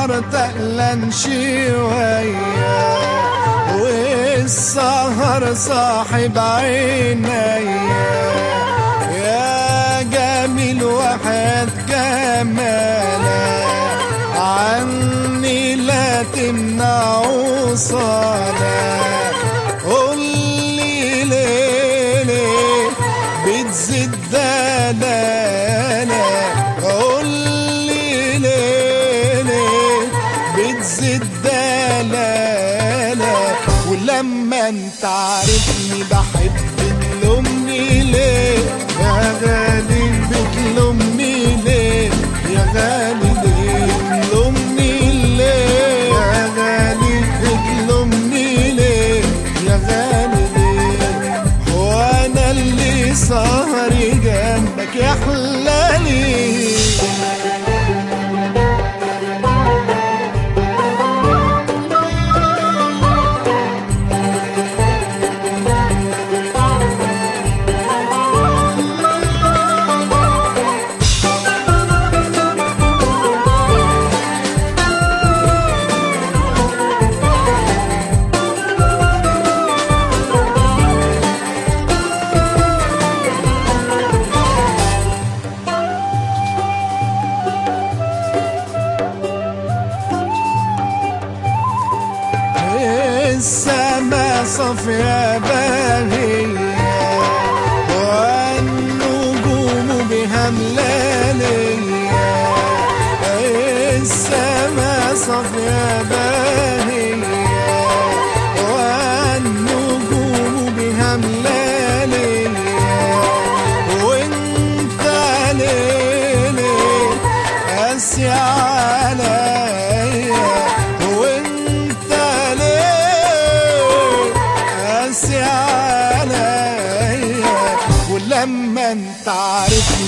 النهار تقلن شوية والسهر صاحب عينيا. يا جميل وحد جمالك عني لا تمنع وصالك. قولي ليه بتزيد دلالك، قولي ليه بتزيد دلالك. ولما انت عارفني بحب تلومني ليه يا غالي، بتلومني ليه يا غالي، ليه تلومني ليه يا غالي، بتلومني ليه يا غالي ليه. هو انا اللي سهري جنبك يا حلالي. السما صافية باهية والنجوم بها ملالية. السما صافية باهية والنجوم بها ملالية. وانت ليلي قاسي عليا، وانت قاسي عليا. ولما انت عارفني